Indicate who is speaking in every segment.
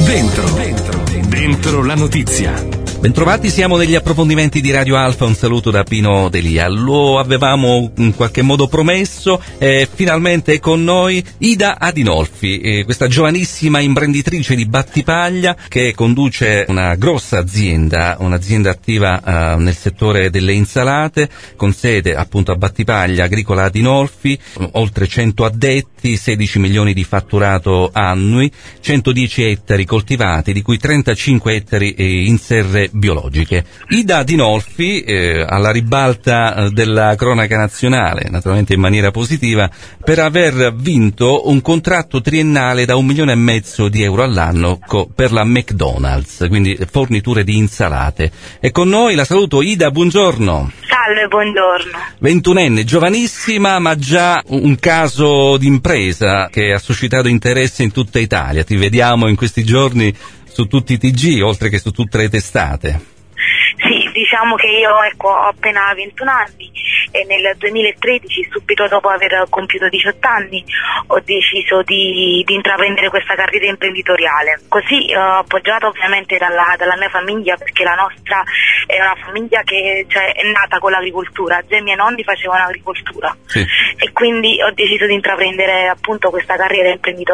Speaker 1: Dentro la notizia.
Speaker 2: Bentrovati, siamo negli approfondimenti di Radio Alfa, un saluto da Pino Delia. Lo avevamo in qualche modo promesso, finalmente è con noi Ida Adinolfi, questa giovanissima imprenditrice di Battipaglia che conduce una grossa azienda, un'azienda attiva nel settore delle insalate, con sede appunto a Battipaglia, Agricola Adinolfi, oltre 100 addetti, 16 milioni di fatturato annui, 110 ettari coltivati, di cui 35 ettari in serre biologiche. Ida Adinolfi, alla ribalta della cronaca nazionale, naturalmente in maniera positiva, per aver vinto un contratto triennale da 1,5 milioni di euro all'anno per la McDonald's, quindi forniture di insalate. E con noi la saluto. Ida, buongiorno.
Speaker 3: Salve, buongiorno.
Speaker 2: 21enne, giovanissima, ma già un caso d'impresa che ha suscitato interesse in tutta Italia. Ti vediamo in questi giorni su tutti i TG, oltre che su tutte le testate.
Speaker 3: Sì, diciamo che io ho appena 21 anni e nel 2013, subito dopo aver compiuto 18 anni, ho deciso di intraprendere questa carriera imprenditoriale. Così appoggiata ovviamente dalla mia famiglia, perché la nostra è una famiglia che è nata con l'agricoltura, già i miei nonni facevano agricoltura, sì. E quindi ho deciso di intraprendere appunto questa carriera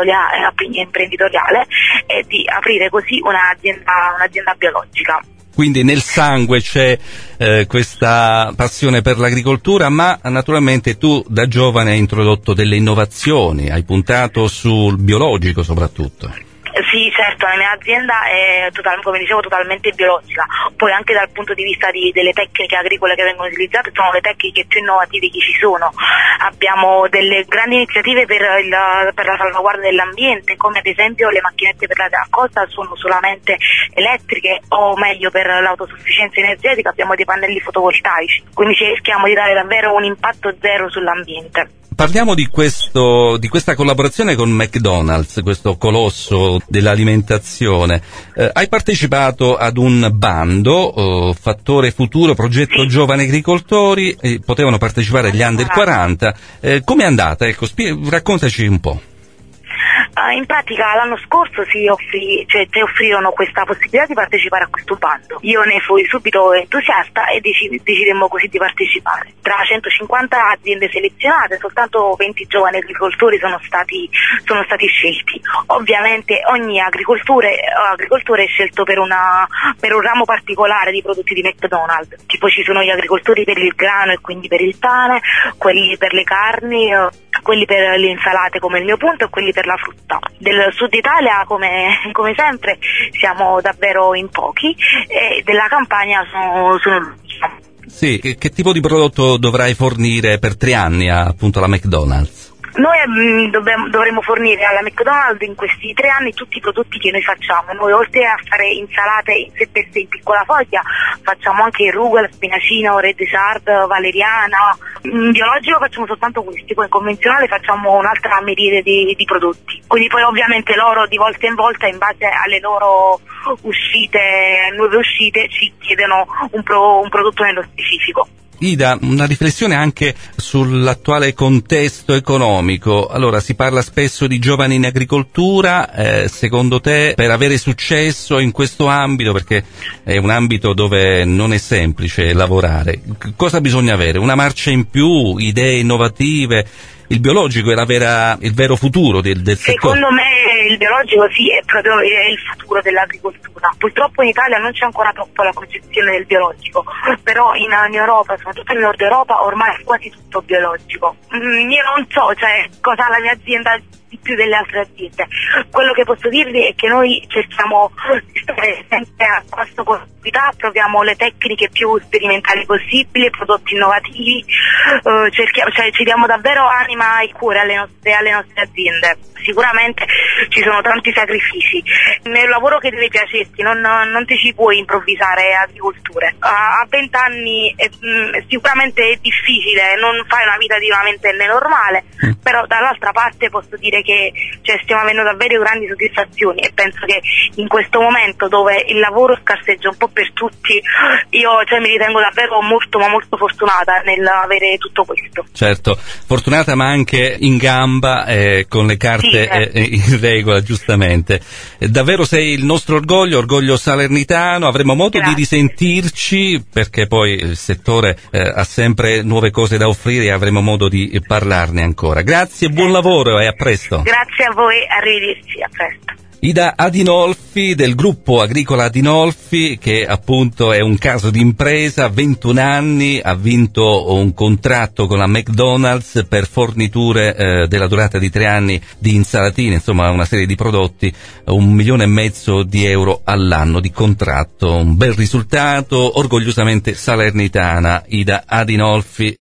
Speaker 3: imprenditoriale e di aprire così un'azienda biologica.
Speaker 2: Quindi nel sangue c'è questa passione per l'agricoltura, ma naturalmente tu da giovane hai introdotto delle innovazioni, hai puntato sul biologico soprattutto.
Speaker 3: Sì, certo, la mia azienda è come dicevo totalmente biologica, poi anche dal punto di vista delle tecniche agricole che vengono utilizzate sono le tecniche più innovative che ci sono. Abbiamo delle grandi iniziative per la salvaguardia dell'ambiente, come ad esempio le macchinette per la raccolta sono solamente elettriche, o meglio per l'autosufficienza energetica abbiamo dei pannelli fotovoltaici, quindi cerchiamo di dare davvero un impatto zero sull'ambiente.
Speaker 2: Parliamo di questa collaborazione con McDonald's, questo colosso dell'alimentazione. Hai partecipato ad un bando, Fattore Futuro, progetto, sì. Giovani agricoltori, potevano partecipare gli under 40. Com'è andata? Ecco, raccontaci un po'.
Speaker 3: In pratica l'anno scorso ci offrirono questa possibilità di partecipare a questo bando. Io ne fui subito entusiasta e decidemmo così di partecipare. Tra 150 aziende selezionate, soltanto 20 giovani agricoltori sono stati scelti. Ovviamente ogni agricoltore è scelto per un ramo particolare di prodotti di McDonald's. Tipo ci sono gli agricoltori per il grano e quindi per il pane, quelli per le carni, quelli per le insalate come il mio punto e quelli per la frutta. Del sud Italia come sempre siamo davvero in pochi e della Campania sono
Speaker 2: Sì, che tipo di prodotto dovrai fornire per 3 anni appunto alla McDonald's?
Speaker 3: Noi dovremo fornire alla McDonald's in questi 3 anni tutti i prodotti che noi facciamo. Noi oltre a fare insalate in sé per sé in piccola foglia, facciamo anche il rucola, spinacino, red chard, valeriana. In biologico facciamo soltanto questi, poi in convenzionale facciamo un'altra miriade di prodotti. Quindi poi ovviamente loro di volta in volta, in base alle loro nuove uscite, ci chiedono un prodotto nello specifico.
Speaker 2: Ida, una riflessione anche sull'attuale contesto economico. Allora, si parla spesso di giovani in agricoltura, secondo te per avere successo in questo ambito, perché è un ambito dove non è semplice lavorare, cosa bisogna avere? Una marcia in più, idee innovative? Il biologico è il vero futuro del settore?
Speaker 3: Secondo me il biologico sì, è proprio il futuro dell'agricoltura. Purtroppo in Italia non c'è ancora troppo la concezione del biologico, però in Europa, soprattutto in Nord Europa, ormai è quasi tutto biologico. Io non so cosa ha la mia azienda di più delle altre aziende. Quello che posso dirvi è che noi cerchiamo di stare sempre a basso quantità, proviamo le tecniche più sperimentali possibili, prodotti innovativi, ci diamo davvero anima e cuore alle nostre aziende. Sicuramente ci sono tanti sacrifici. Nel lavoro che deve piacerti non ti ci puoi improvvisare agricolture. A 20 anni sicuramente è difficile, non fai una vita di una ventenne normale, però dall'altra parte posso dire dire che stiamo avendo davvero grandi soddisfazioni, e penso che in questo momento dove il lavoro scarseggia un po' per tutti, io mi ritengo davvero molto ma molto fortunata nell'avere tutto questo.
Speaker 2: Certo, fortunata ma anche in gamba, con le carte in regola, giustamente. Davvero sei il nostro orgoglio salernitano. Avremo modo di risentirci, perché poi il settore ha sempre nuove cose da offrire e avremo modo di parlarne ancora. Grazie, buon lavoro e a presto.
Speaker 3: Grazie a voi, arrivederci, a presto.
Speaker 2: Ida Adinolfi del gruppo Agricola Adinolfi, che appunto è un caso d'impresa, 21 anni, ha vinto un contratto con la McDonald's per forniture della durata di 3 anni di insalatine, insomma una serie di prodotti, 1,5 milioni di euro all'anno di contratto, un bel risultato, orgogliosamente salernitana Ida Adinolfi.